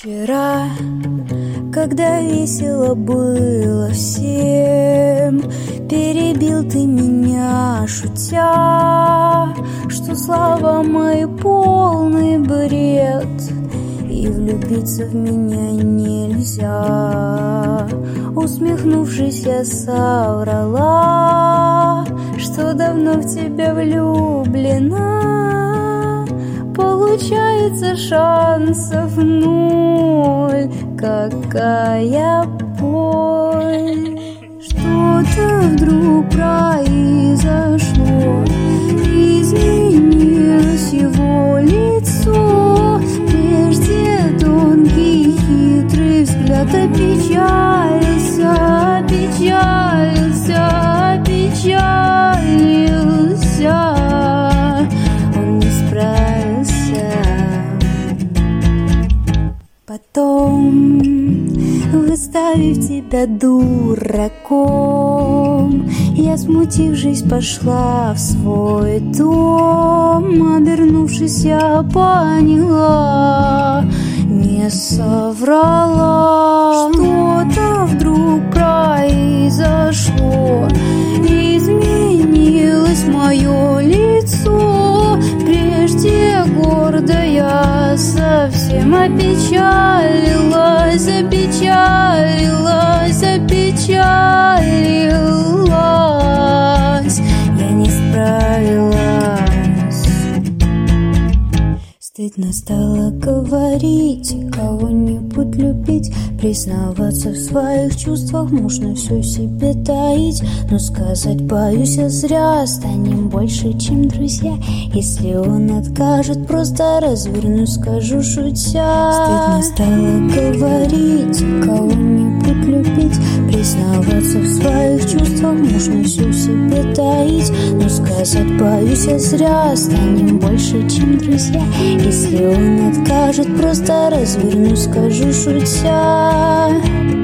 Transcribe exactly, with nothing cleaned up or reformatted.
Вчера, когда весело было всем, перебил ты меня, шутя, что слова мои полный бред, и влюбиться в меня нельзя. Усмехнувшись, я соврала, что давно в тебя влюблена. Получается, шансов ноль, какая боль. Что-то вдруг произошло, изменилось его лицо. Прежде тонкий хитрый взгляд опечалился, опечалился, опечалился. Он не справился. Потом, выставив тебя дураком, я, смутившись, пошла в свой дом. Обернувшись, я поняла, не соврала. Что-то вдруг произошло, изменилось мое лицо. Прежде гордая совсем опечалилась, опечалилась, опечалилась. Я не справилась. Стыдно стало говорить, кого-нибудь любить, признаваться в своих чувствах, можно все себе таить. Но сказать боюсь я зря, станем больше, чем друзья. Если он откажет, просто развернусь, скажу шутя. Стыдно стало говорить, кого-нибудь любить, признаваться в своих чувствах, можно все себе таить. Но сказать боюсь я зря, станем больше, чем друзья. Если он откажет, просто развернусь, скажу шутя.